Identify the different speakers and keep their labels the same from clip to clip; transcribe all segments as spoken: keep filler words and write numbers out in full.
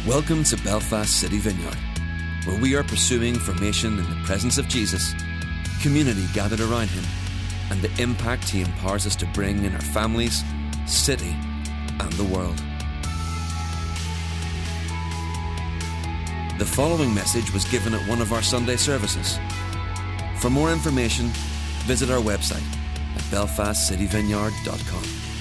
Speaker 1: Welcome to Belfast City Vineyard, where we are pursuing formation in the presence of Jesus, community gathered around him, and the impact he empowers us to bring in our families, city, and the world. The following message was given at one of our Sunday services. For more information, visit our website at belfast city vineyard dot com.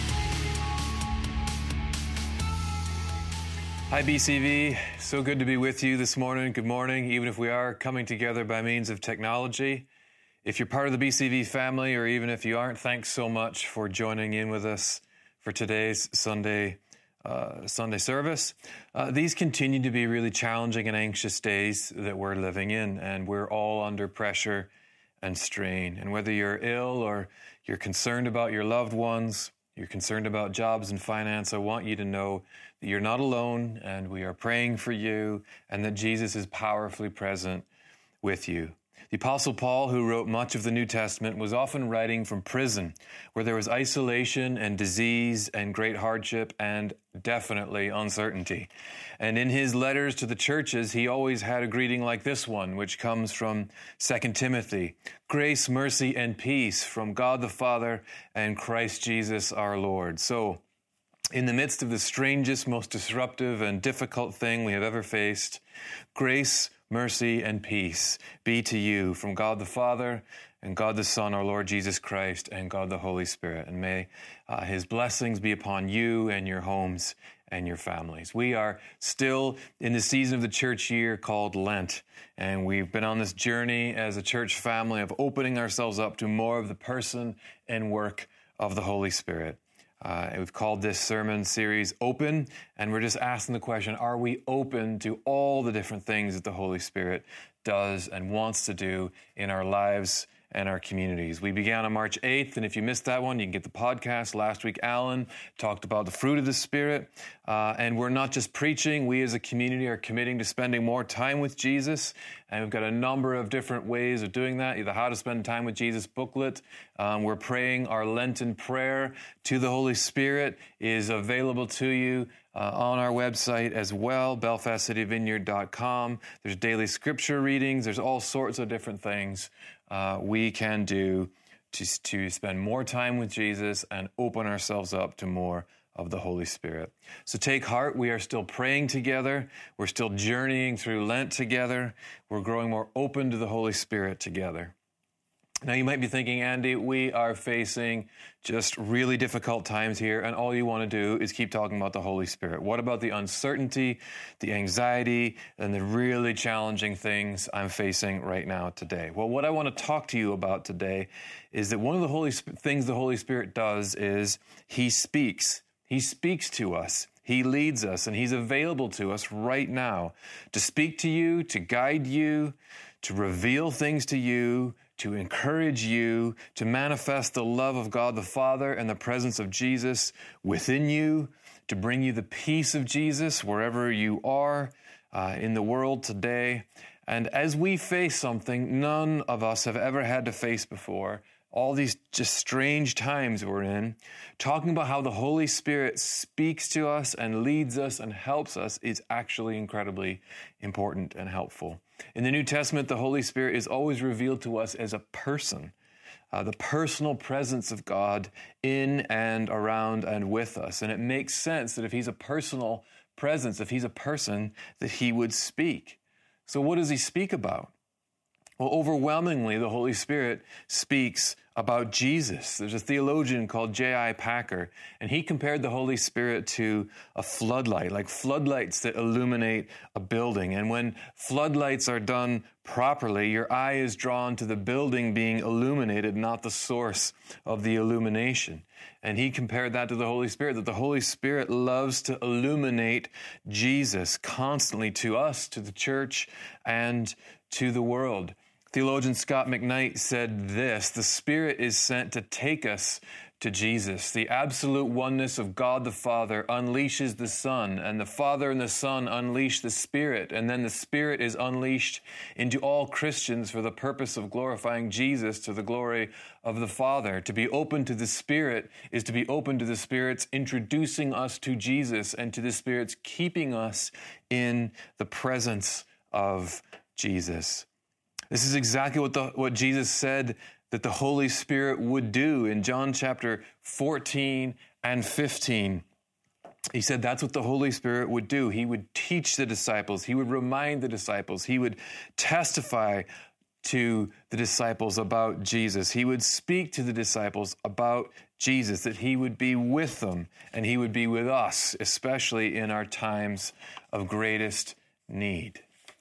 Speaker 2: Hi B C V, so good to be with you this morning. Good morning, even if we are coming together by means of technology. If you're part of the B C V family, or even if you aren't, thanks so much for joining in with us for today's Sunday uh, Sunday service. Uh, these continue to be really challenging and anxious days that we're living in, and we're all under pressure and strain. And whether you're ill or you're concerned about your loved ones, you're concerned about jobs and finance, I want you to know that you're not alone, and we are praying for you, and that Jesus is powerfully present with you. The Apostle Paul, who wrote much of the New Testament, was often writing from prison, where there was isolation and disease and great hardship and definitely uncertainty. And in his letters to the churches, he always had a greeting like this one, which comes from Second Timothy. Grace, mercy, and peace from God the Father and Christ Jesus our Lord. So, in the midst of the strangest, most disruptive and difficult thing we have ever faced, grace, mercy, and peace be to you from God the Father and God the Son, our Lord Jesus Christ, and God the Holy Spirit. And may uh, his blessings be upon you and your homes and your families. We are still in the season of the church year called Lent, and we've been on this journey as a church family of opening ourselves up to more of the person and work of the Holy Spirit. Uh, we've called this sermon series Open, and we're just asking the question, are we open to all the different things that the Holy Spirit does and wants to do in our lives and our communities? We began on March eighth, and if you missed that one, you can get the podcast. Last week, Alan talked about the fruit of the Spirit, uh, and we're not just preaching. We as a community are committing to spending more time with Jesus, and we've got a number of different ways of doing that, either How to Spend Time with Jesus booklet. Um, we're praying our Lenten prayer to the Holy Spirit is available to you Uh, on our website as well, belfast city vineyard dot com. There's daily scripture readings. There's all sorts of different things uh, we can do to, to spend more time with Jesus and open ourselves up to more of the Holy Spirit. So take heart. We are still praying together. We're still journeying through Lent together. We're growing more open to the Holy Spirit together. Now, you might be thinking, Andy, we are facing just really difficult times here, and all you want to do is keep talking about the Holy Spirit. What about the uncertainty, the anxiety, and the really challenging things I'm facing right now today? Well, what I want to talk to you about today is that one of the Holy Sp- things the Holy Spirit does is he speaks. He speaks to us. He leads us, and he's available to us right now to speak to you, to guide you, to reveal things to you, to encourage you, to manifest the love of God the Father and the presence of Jesus within you, to bring you the peace of Jesus wherever you are uh, in the world today. And as we face something none of us have ever had to face before, all these just strange times we're in, talking about how the Holy Spirit speaks to us and leads us and helps us is actually incredibly important and helpful. In the New Testament, the Holy Spirit is always revealed to us as a person, uh, the personal presence of God in and around and with us. And it makes sense that if he's a personal presence, if he's a person, that he would speak. So what does he speak about? Well, overwhelmingly, the Holy Spirit speaks about Jesus. There's a theologian called J I Packer, and he compared the Holy Spirit to a floodlight, like floodlights that illuminate a building. And when floodlights are done properly, your eye is drawn to the building being illuminated, not the source of the illumination. And he compared that to the Holy Spirit, that the Holy Spirit loves to illuminate Jesus constantly to us, to the church, and to the world. Theologian Scott McKnight said this: the Spirit is sent to take us to Jesus. The absolute oneness of God the Father unleashes the Son, and the Father and the Son unleash the Spirit, and then the Spirit is unleashed into all Christians for the purpose of glorifying Jesus to the glory of the Father. To be open to the Spirit is to be open to the Spirit's introducing us to Jesus and to the Spirit's keeping us in the presence of Jesus. This is exactly what the, what Jesus said that the Holy Spirit would do in John chapter fourteen and fifteen. He said that's what the Holy Spirit would do. He would teach the disciples. He would remind the disciples. He would testify to the disciples about Jesus. He would speak to the disciples about Jesus, that he would be with them and he would be with us, especially in our times of greatest need.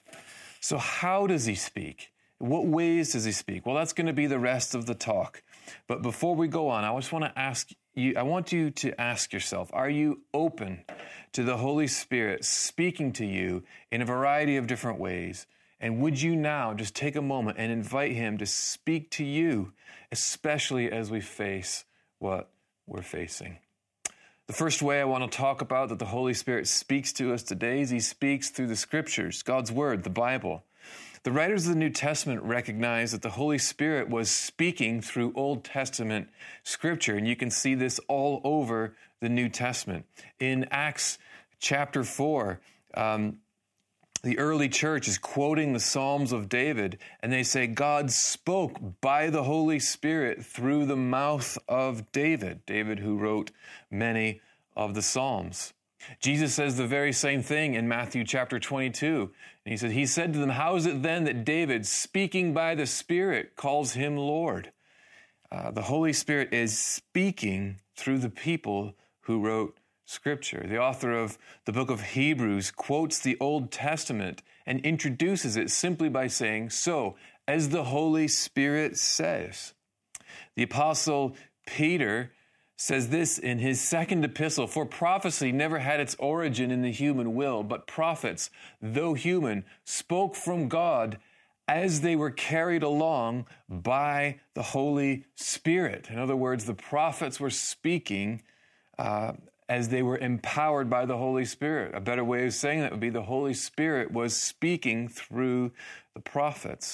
Speaker 2: So how does he speak? What ways does he speak? Well, that's going to be the rest of the talk. But before we go on, I just want to ask you, I want you to ask yourself, are you open to the Holy Spirit speaking to you in a variety of different ways? And would you now just take a moment and invite him to speak to you, especially as we face what we're facing? The first way I want to talk about that the Holy Spirit speaks to us today is he speaks through the Scriptures, God's Word, the Bible. The writers of the New Testament recognize that the Holy Spirit was speaking through Old Testament Scripture, and you can see this all over the New Testament. In Acts chapter four, um, the early church is quoting the Psalms of David, and they say, God spoke by the Holy Spirit through the mouth of David, David who wrote many of the Psalms. Jesus says the very same thing in Matthew chapter twenty-two. And he said, he said to them, how is it then that David, speaking by the Spirit, calls him Lord? Uh, the Holy Spirit is speaking through the people who wrote Scripture. The author of the book of Hebrews quotes the Old Testament and introduces it simply by saying, so, as the Holy Spirit says. The Apostle Peter says this in his second epistle, for prophecy never had its origin in the human will, but prophets, though human, spoke from God as they were carried along by the Holy Spirit. In other words, the prophets were speaking uh, as they were empowered by the Holy Spirit. A better way of saying that would be the Holy Spirit was speaking through the prophets.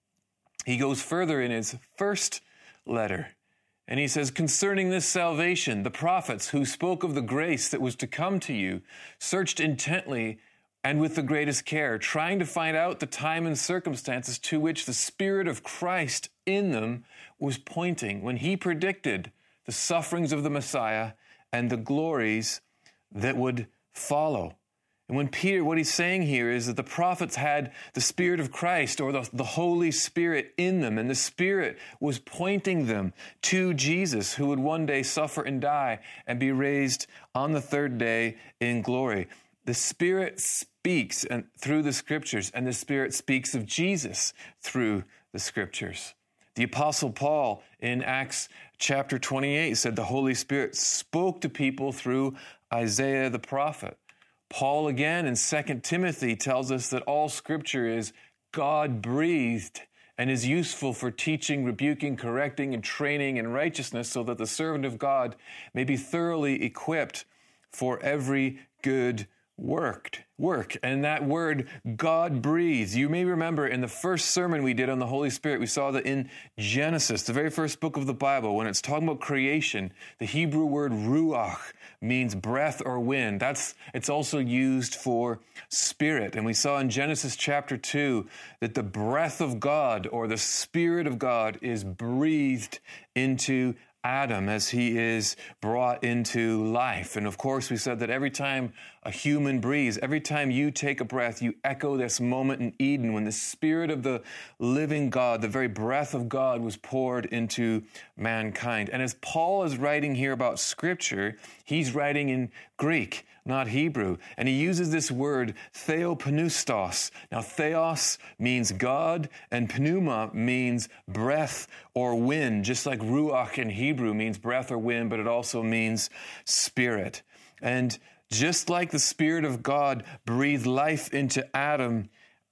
Speaker 2: He goes further in his first letter, and he says, concerning this salvation, the prophets who spoke of the grace that was to come to you searched intently and with the greatest care, trying to find out the time and circumstances to which the Spirit of Christ in them was pointing when he predicted the sufferings of the Messiah and the glories that would follow. And when Peter, what he's saying here is that the prophets had the Spirit of Christ or the, the Holy Spirit in them, and the Spirit was pointing them to Jesus, who would one day suffer and die and be raised on the third day in glory. The Spirit speaks and, through the Scriptures, and the Spirit speaks of Jesus through the Scriptures. The Apostle Paul in Acts chapter twenty-eight said the Holy Spirit spoke to people through Isaiah the prophet. Paul again in Second Timothy tells us that all Scripture is God-breathed and is useful for teaching, rebuking, correcting, and training in righteousness so that the servant of God may be thoroughly equipped for every good work. Work. And that word, God breathes. You may remember in the first sermon we did on the Holy Spirit, we saw that in Genesis, the very first book of the Bible, when it's talking about creation, the Hebrew word ruach means breath or wind. That's, it's also used for spirit. And we saw in Genesis chapter two that the breath of God or the Spirit of God is breathed into Adam as he is brought into life. And of course, we said that every time a human breathes, every time you take a breath, you echo this moment in Eden when the Spirit of the living God, the very breath of God, was poured into mankind. And as Paul is writing here about Scripture, he's writing in Greek, not Hebrew. And he uses this word theopneustos. Now, theos means God, and pneuma means breath or wind, just like ruach in Hebrew means breath or wind, but it also means spirit. And just like the Spirit of God breathed life into Adam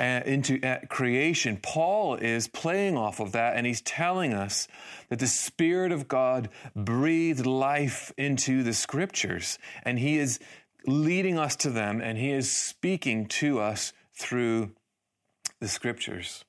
Speaker 2: uh, into uh, creation, Paul is playing off of that, and he's telling us that the Spirit of God breathed life into the Scriptures, and he is leading us to them, and he is speaking to us through the Scriptures.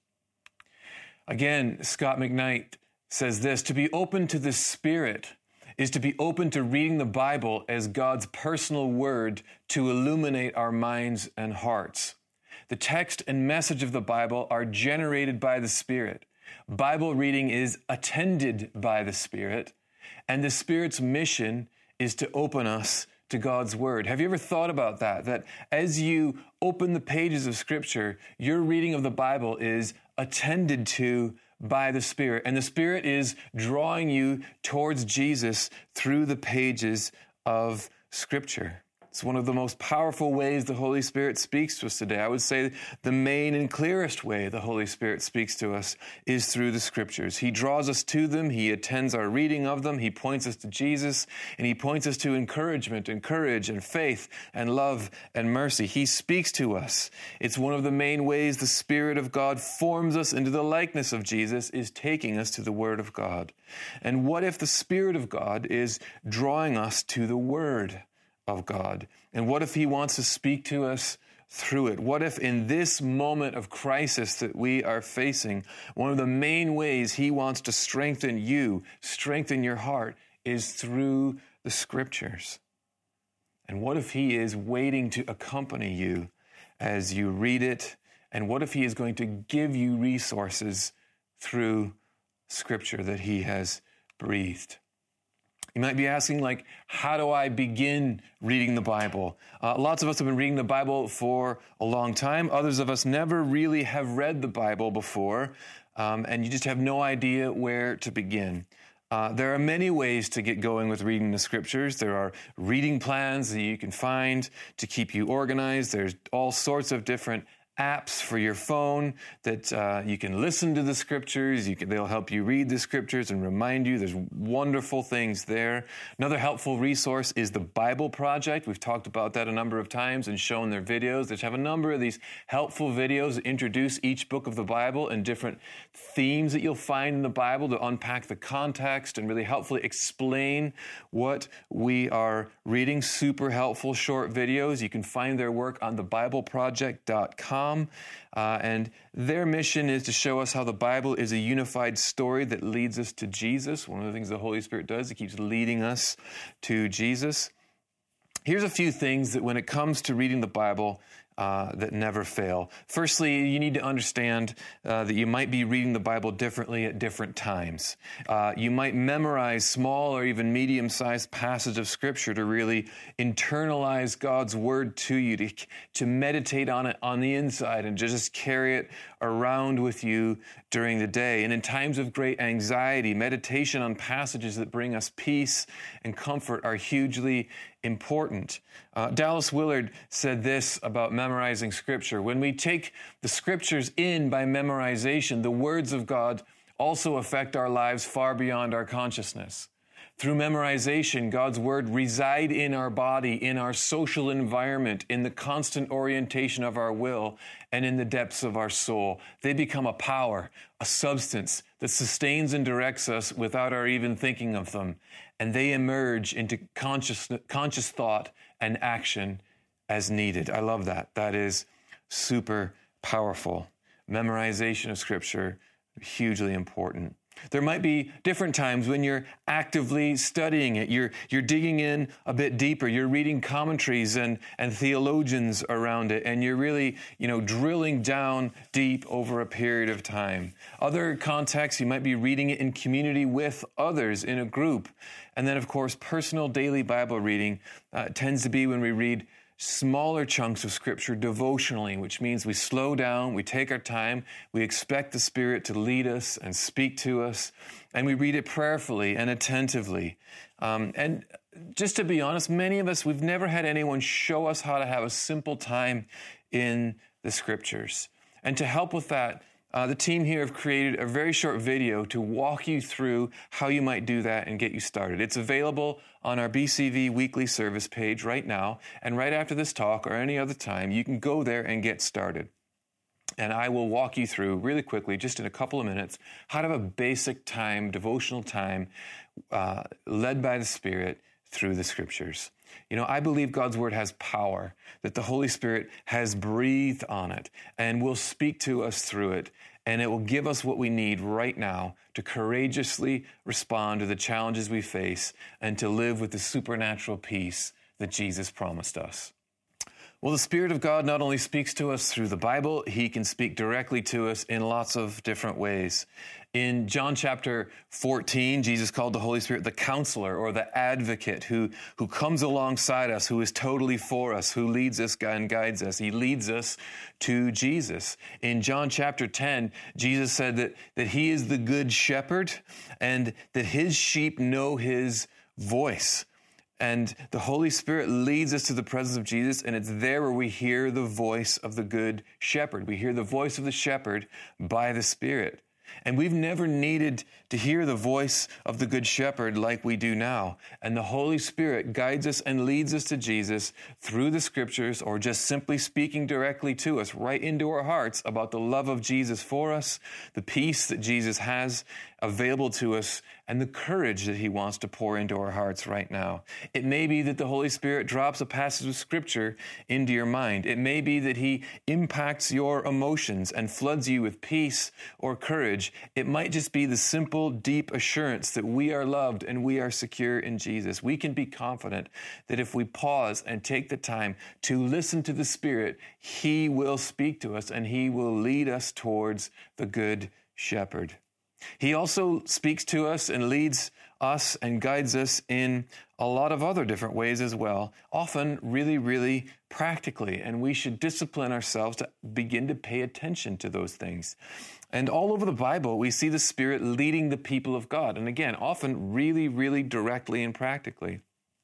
Speaker 2: Again, Scott McKnight says this: to be open to the Spirit is to be open to reading the Bible as God's personal word to illuminate our minds and hearts. The text and message of the Bible are generated by the Spirit. Bible reading is attended by the Spirit, and the Spirit's mission is to open us to God's Word. Have you ever thought about that? That as you open the pages of Scripture, your reading of the Bible is attended to by the Spirit, and the Spirit is drawing you towards Jesus through the pages of Scripture. It's one of the most powerful ways the Holy Spirit speaks to us today. I would say the main and clearest way the Holy Spirit speaks to us is through the Scriptures. He draws us to them. He attends our reading of them. He points us to Jesus, and he points us to encouragement and courage and faith and love and mercy. He speaks to us. It's one of the main ways the Spirit of God forms us into the likeness of Jesus, is taking us to the Word of God. And what if the Spirit of God is drawing us to the Word of God? And what if he wants to speak to us through it? What if in this moment of crisis that we are facing, one of the main ways he wants to strengthen you, strengthen your heart, is through the Scriptures? And what if he is waiting to accompany you as you read it? And what if he is going to give you resources through Scripture that he has breathed? You might be asking, like, how do I begin reading the Bible? Uh, lots of us have been reading the Bible for a long time. Others of us never really have read the Bible before, um, and you just have no idea where to begin. Uh, there are many ways to get going with reading the Scriptures. There are reading plans that you can find to keep you organized. There's all sorts of different apps for your phone that uh, you can listen to the Scriptures. You can, they'll help you read the Scriptures and remind you. There's wonderful things there. Another helpful resource is the Bible Project. We've talked about that a number of times and shown their videos. They have a number of these helpful videos that introduce each book of the Bible and different themes that you'll find in the Bible to unpack the context and really helpfully explain what we are reading. Super helpful short videos. You can find their work on the bible project dot com. Uh, and their mission is to show us how the Bible is a unified story that leads us to Jesus. One of the things the Holy Spirit does, he keeps leading us to Jesus. Here's a few things that when it comes to reading the Bible, Uh, that never fail. Firstly, you need to understand uh, that you might be reading the Bible differently at different times. Uh, you might memorize small or even medium-sized passage of Scripture to really internalize God's Word to you, to, to meditate on it on the inside and just carry it around with you during the day. And in times of great anxiety, meditation on passages that bring us peace and comfort are hugely important. Uh, Dallas Willard said this about memorizing Scripture: when we take the Scriptures in by memorization, the words of God also affect our lives far beyond our consciousness. Through memorization, God's Word reside in our body, in our social environment, in the constant orientation of our will, and in the depths of our soul. They become a power, a substance that sustains and directs us without our even thinking of them. And they emerge into conscious, conscious thought and action as needed. I love that. That is super powerful. Memorization of Scripture, hugely important. There might be different times when you're actively studying it. You're, you're digging in a bit deeper. You're reading commentaries and, and theologians around it, and you're really, you know, drilling down deep over a period of time. Other contexts, you might be reading it in community with others in a group. And then, of course, personal daily Bible reading uh, tends to be when we read smaller chunks of Scripture devotionally, which means we slow down, we take our time, we expect the Spirit to lead us and speak to us, and we read it prayerfully and attentively. Um, and just to be honest, many of us, we've never had anyone show us how to have a simple time in the Scriptures. And to help with that, Uh, the team here have created a very short video to walk you through how you might do that and get you started. It's available on our B C V weekly service page right now, and right after this talk or any other time, you can go there and get started. And I will walk you through really quickly, just in a couple of minutes, how to have a basic time, devotional time, uh, led by the Spirit through the Scriptures. You know, I believe God's Word has power, that the Holy Spirit has breathed on it and will speak to us through it. And it will give us what we need right now to courageously respond to the challenges we face and to live with the supernatural peace that Jesus promised us. Well, the Spirit of God not only speaks to us through the Bible, He can speak directly to us in lots of different ways. In John chapter fourteen, Jesus called the Holy Spirit the Counselor or the Advocate who, who comes alongside us, who is totally for us, who leads us and guides us. He leads us to Jesus. In John chapter ten, Jesus said that, that He is the Good Shepherd and that His sheep know His voice. And the Holy Spirit leads us to the presence of Jesus, and it's there where we hear the voice of the Good Shepherd. We hear the voice of the shepherd by the Spirit. And we've never needed to hear the voice of the Good Shepherd like we do now. And the Holy Spirit guides us and leads us to Jesus through the Scriptures, or just simply speaking directly to us, right into our hearts about the love of Jesus for us, the peace that Jesus has available to us, and the courage that He wants to pour into our hearts right now. It may be that the Holy Spirit drops a passage of Scripture into your mind. It may be that He impacts your emotions and floods you with peace or courage. It might just be the simple, deep assurance that we are loved and we are secure in Jesus. We can be confident that if we pause and take the time to listen to the Spirit, He will speak to us and He will lead us towards the Good Shepherd. He also speaks to us and leads us and guides us in a lot of other different ways as well, often really, really practically. And we should discipline ourselves to begin to pay attention to those things. And all over the Bible, we see the Spirit leading the people of God. And again, often really, really directly and practically.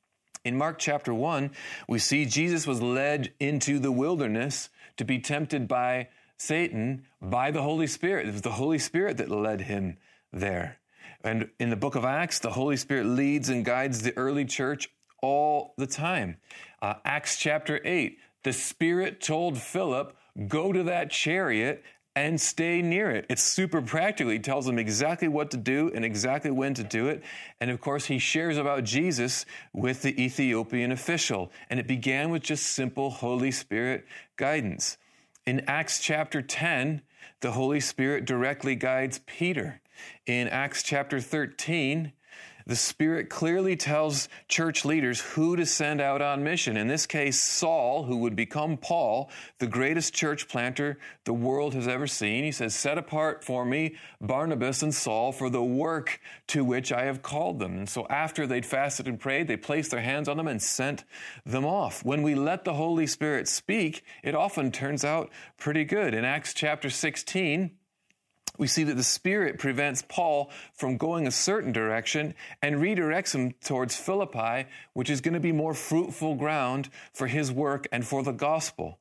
Speaker 2: In Mark chapter one, we see Jesus was led into the wilderness to be tempted by Satan by the Holy Spirit. It was the Holy Spirit that led Him there. And in the book of Acts, the Holy Spirit leads and guides the early church all the time. Uh, Acts chapter eight, the Spirit told Philip, go to that chariot and stay near it. It's super practical. He tells them exactly what to do and exactly when to do it. And of course, he shares about Jesus with the Ethiopian official. And it began with just simple Holy Spirit guidance. In Acts chapter ten, the Holy Spirit directly guides Peter. In Acts chapter thirteen, the Spirit clearly tells church leaders who to send out on mission. In this case, Saul, who would become Paul, the greatest church planter the world has ever seen. He says, set apart for me Barnabas and Saul for the work to which I have called them. And so after they'd fasted and prayed, they placed their hands on them and sent them off. When we let the Holy Spirit speak, it often turns out pretty good. In Acts chapter sixteen, we see that the Spirit prevents Paul from going a certain direction and redirects him towards Philippi, which is going to be more fruitful ground for his work and for the gospel.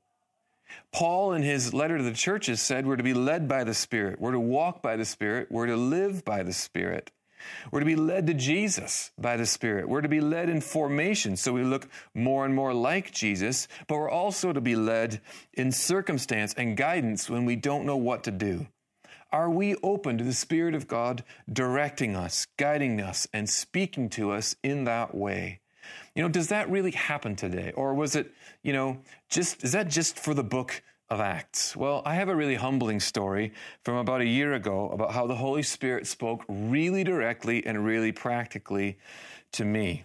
Speaker 2: Paul, in his letter to the churches, said we're to be led by the Spirit, we're to walk by the Spirit, we're to live by the Spirit. We're to be led to Jesus by the Spirit. We're to be led in formation so we look more and more like Jesus, but we're also to be led in circumstance and guidance when we don't know what to do. Are we open to the Spirit of God directing us, guiding us, and speaking to us in that way? You know, does that really happen today? Or was it, you know, just, is that just for the book of Acts? Well, I have a really humbling story from about a year ago about how the Holy Spirit spoke really directly and really practically to me.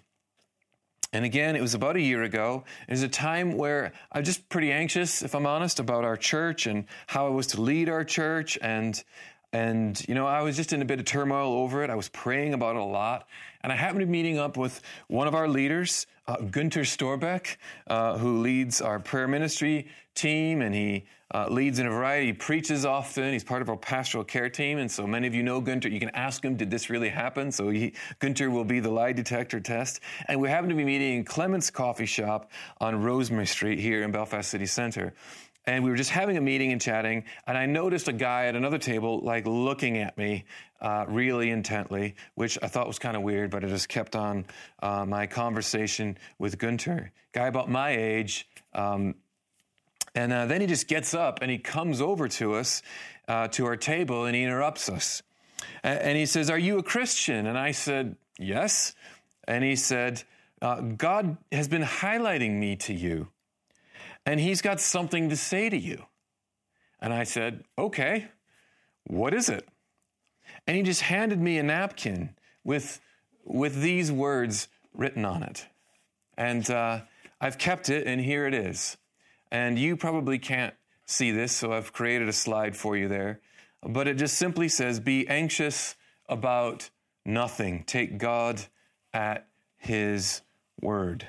Speaker 2: And again, it was about a year ago. It was a time where I was just pretty anxious, if I'm honest, about our church and how I was to lead our church. And, and you know, I was just in a bit of turmoil over it. I was praying about it a lot. And I happened to be meeting up with one of our leaders, uh, Gunter Storbeck, uh, who leads our prayer ministry team. And he uh, leads in a variety. He preaches often. He's part of our pastoral care team. And so many of you know Gunter. You can ask him, did this really happen? So he, Gunter will be the lie detector test. And we happen to be meeting in Clement's Coffee Shop on Rosemary Street here in Belfast City Centre. And we were just having a meeting and chatting, and I noticed a guy at another table, like, looking at me uh, really intently, which I thought was kind of weird, but I just kept on uh, my conversation with Gunter. Guy about my age, um, And uh, then he just gets up and he comes over to us, uh, to our table, and he interrupts us. And he says, "Are you a Christian?" And I said, "Yes." And he said, uh, "God has been highlighting me to you, and he's got something to say to you." And I said, "Okay, what is it?" And he just handed me a napkin with, with these words written on it. And uh, I've kept it, and here it is. And you probably can't see this, so I've created a slide for you there. But it just simply says, "Be anxious about nothing. Take God at his word."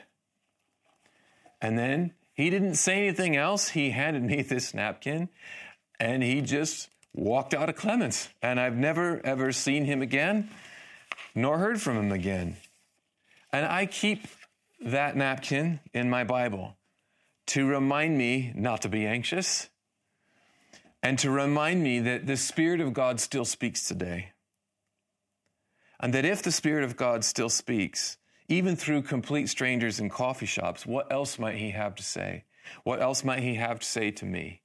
Speaker 2: And then he didn't say anything else. He handed me this napkin, and he just walked out of Clements. And I've never, ever seen him again, nor heard from him again. And I keep that napkin in my Bible to remind me not to be anxious, and to remind me that the Spirit of God still speaks today. And that if the Spirit of God still speaks, even through complete strangers in coffee shops, what else might he have to say? What else might he have to say to me?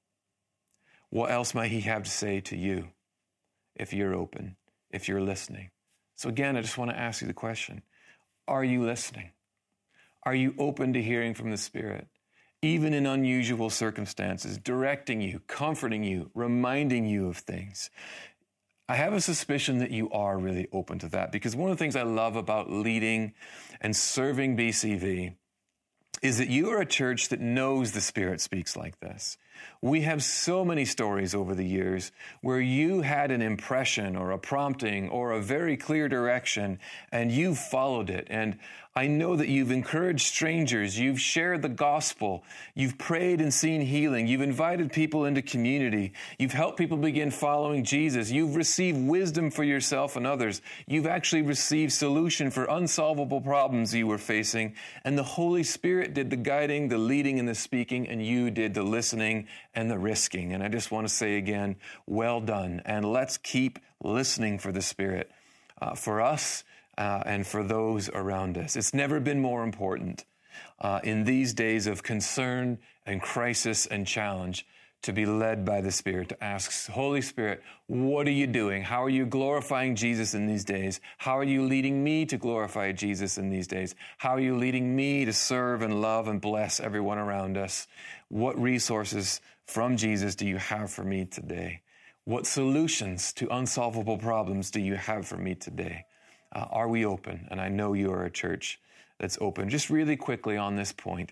Speaker 2: What else might he have to say to you if you're open, if you're listening? So again, I just want to ask you the question, are you listening? Are you open to hearing from the Spirit? Even in unusual circumstances, directing you, comforting you, reminding you of things. I have a suspicion that you are really open to that, because one of the things I love about leading and serving B C V is that you are a church that knows the Spirit speaks like this. We have so many stories over the years where you had an impression or a prompting or a very clear direction and you followed it. And I know that you've encouraged strangers, you've shared the gospel, you've prayed and seen healing, you've invited people into community, you've helped people begin following Jesus, you've received wisdom for yourself and others, you've actually received solution for unsolvable problems you were facing, and the Holy Spirit did the guiding, the leading, and the speaking, and you did the listening and the risking. And I just want to say again, well done, and let's keep listening for the Spirit, uh, for us, Uh, and for those around us. It's never been more important uh, in these days of concern and crisis and challenge to be led by the Spirit, to ask, Holy Spirit, what are you doing? How are you glorifying Jesus in these days? How are you leading me to glorify Jesus in these days? How are you leading me to serve and love and bless everyone around us? What resources from Jesus do you have for me today? What solutions to unsolvable problems do you have for me today? Uh, are we open? And I know you are a church that's open. Just really quickly on this point,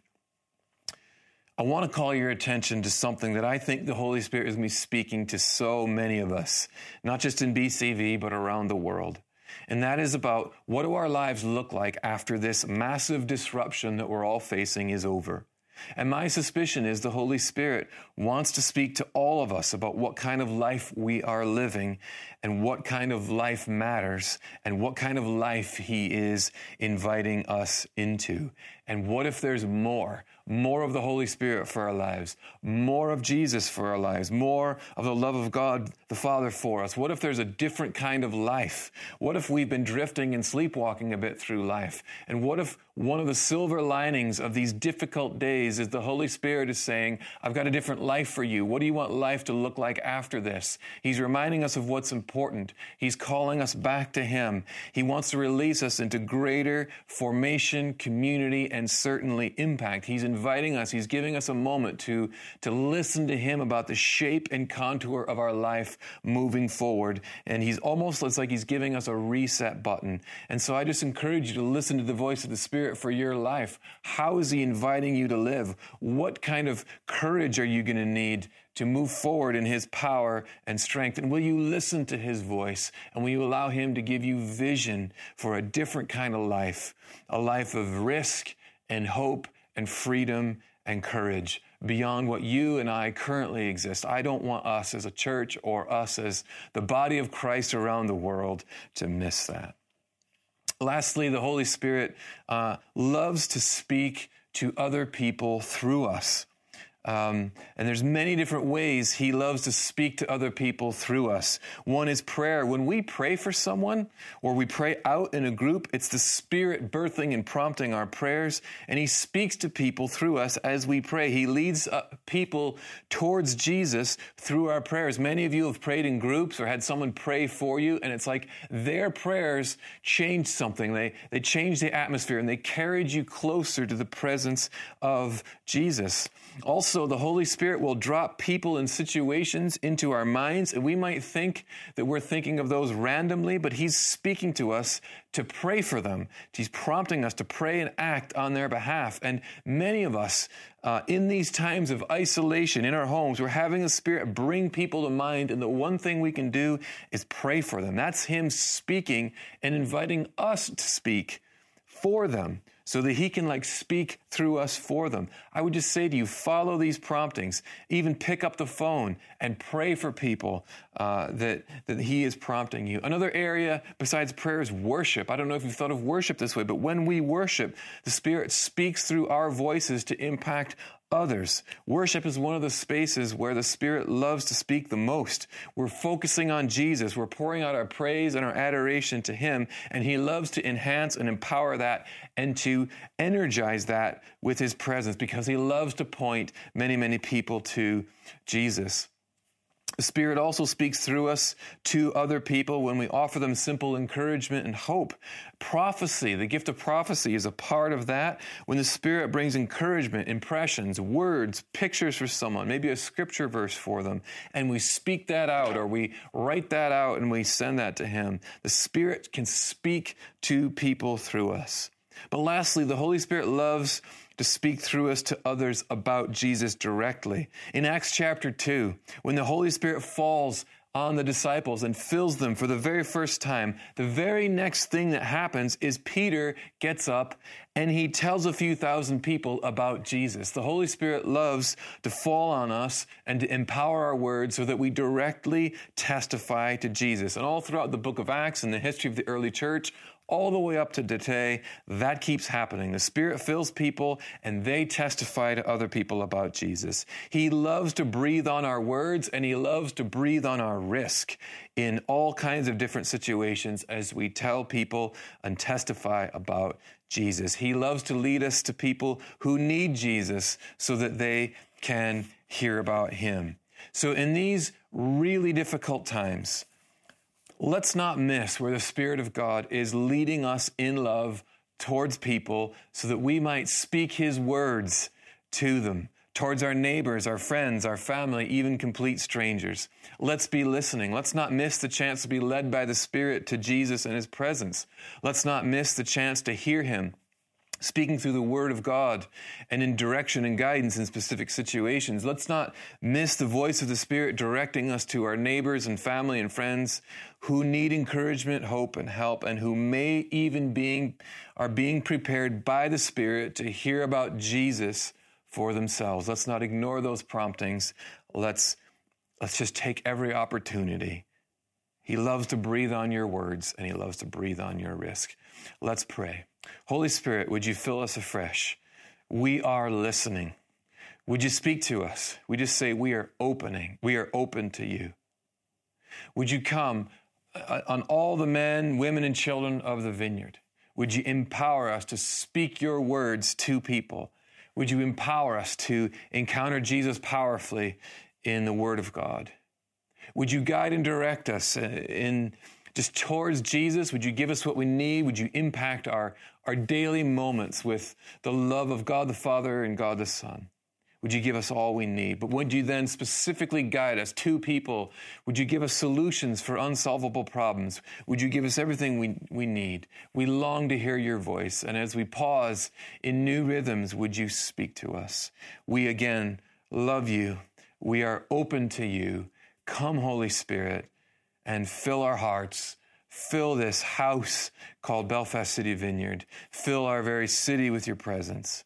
Speaker 2: I want to call your attention to something that I think the Holy Spirit is going to be speaking to so many of us, not just in B C V, but around the world. And that is about, what do our lives look like after this massive disruption that we're all facing is over? And my suspicion is the Holy Spirit wants to speak to all of us about what kind of life we are living and what kind of life matters and what kind of life he is inviting us into. And what if there's more, more of the Holy Spirit for our lives, more of Jesus for our lives, more of the love of God the Father for us? What if there's a different kind of life? What if we've been drifting and sleepwalking a bit through life? And what if one of the silver linings of these difficult days is the Holy Spirit is saying, I've got a different life for you. What do you want life to look like after this? He's reminding us of what's important. He's calling us back to him. He wants to release us into greater formation, community, and certainly impact. He's inviting us. He's giving us a moment to, to listen to him about the shape and contour of our life moving forward. And he's almost, it's like he's giving us a reset button. And so I just encourage you to listen to the voice of the Spirit for your life. How is he inviting you to live? What kind of courage are you going to need to move forward in his power and strength? And will you listen to his voice? And will you allow him to give you vision for a different kind of life, a life of risk and hope and freedom and courage beyond what you and I currently exist? I don't want us as a church or us as the body of Christ around the world to miss that. Lastly, the Holy Spirit uh, loves to speak to other people through us. Um, and there's many different ways he loves to speak to other people through us. One is prayer. When we pray for someone or we pray out in a group, it's the Spirit birthing and prompting our prayers, and he speaks to people through us as we pray. He leads uh, people towards Jesus through our prayers. Many of you have prayed in groups or had someone pray for you, and it's like their prayers changed something. They, they changed the atmosphere, and they carried you closer to the presence of Jesus. Also, the Holy Spirit will drop people and situations into our minds, and we might think that we're thinking of those randomly, but he's speaking to us to pray for them. He's prompting us to pray and act on their behalf. And many of us, uh, in these times of isolation in our homes, we're having the Spirit bring people to mind, and the one thing we can do is pray for them. That's him speaking and inviting us to speak for them, so that he can like speak through us for them. I would just say to you, follow these promptings. Even pick up the phone and pray for people uh, that, that he is prompting you. Another area besides prayer is worship. I don't know if you've thought of worship this way, but when we worship, the Spirit speaks through our voices to impact others. Worship is one of the spaces where the Spirit loves to speak the most. We're focusing on Jesus. We're pouring out our praise and our adoration to him, and he loves to enhance and empower that and to energize that with his presence, because he loves to point many, many people to Jesus. The Spirit also speaks through us to other people when we offer them simple encouragement and hope. Prophecy, the gift of prophecy, is a part of that. When the Spirit brings encouragement, impressions, words, pictures for someone, maybe a scripture verse for them, and we speak that out, or we write that out and we send that to him, the Spirit can speak to people through us. But lastly, the Holy Spirit loves to speak through us to others about Jesus directly. In Acts chapter two, when the Holy Spirit falls on the disciples and fills them for the very first time, the very next thing that happens is Peter gets up and he tells a few thousand people about Jesus. The Holy Spirit loves to fall on us and to empower our words so that we directly testify to Jesus. And all throughout the book of Acts and the history of the early church, all the way up to today, that keeps happening. The Spirit fills people and they testify to other people about Jesus. He loves to breathe on our words, and he loves to breathe on our risk in all kinds of different situations as we tell people and testify about Jesus. He loves to lead us to people who need Jesus so that they can hear about him. So in these really difficult times, let's not miss where the Spirit of God is leading us in love towards people so that we might speak his words to them, towards our neighbors, our friends, our family, even complete strangers. Let's be listening. Let's not miss the chance to be led by the Spirit to Jesus and his presence. Let's not miss the chance to hear him speaking through the Word of God and in direction and guidance in specific situations. Let's not miss the voice of the Spirit directing us to our neighbors and family and friends who need encouragement, hope, and help, and who may even being are being prepared by the Spirit to hear about Jesus for themselves. Let's not ignore those promptings. Let's, let's just take every opportunity. He loves to breathe on your words, and he loves to breathe on your risk. Let's pray. Holy Spirit, would you fill us afresh? We are listening. Would you speak to us? We just say we are opening. We are open to you. Would you come on all the men, women, and children of the vineyard? Would you empower us to speak your words to people? Would you empower us to encounter Jesus powerfully in the Word of God? Would you guide and direct us in just towards Jesus? Would you give us what we need? Would you impact our, our daily moments with the love of God the Father and God the Son? Would you give us all we need? But would you then specifically guide us to people? Would you give us solutions for unsolvable problems? Would you give us everything we, we need? We long to hear your voice. And as we pause in new rhythms, would you speak to us? We again love you. We are open to you. Come, Holy Spirit, and fill our hearts. Fill this house called Belfast City Vineyard. Fill our very city with your presence.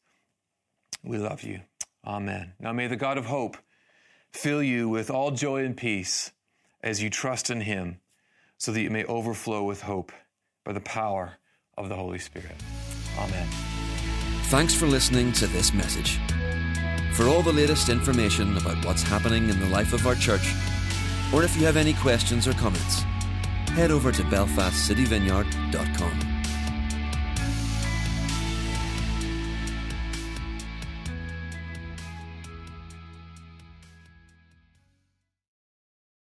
Speaker 2: We love you. Amen. Now may the God of hope fill you with all joy and peace as you trust in him, so that you may overflow with hope by the power of the Holy Spirit. Amen.
Speaker 1: Thanks for listening to this message. For all the latest information about what's happening in the life of our church, or if you have any questions or comments, head over to belfast city vineyard dot com.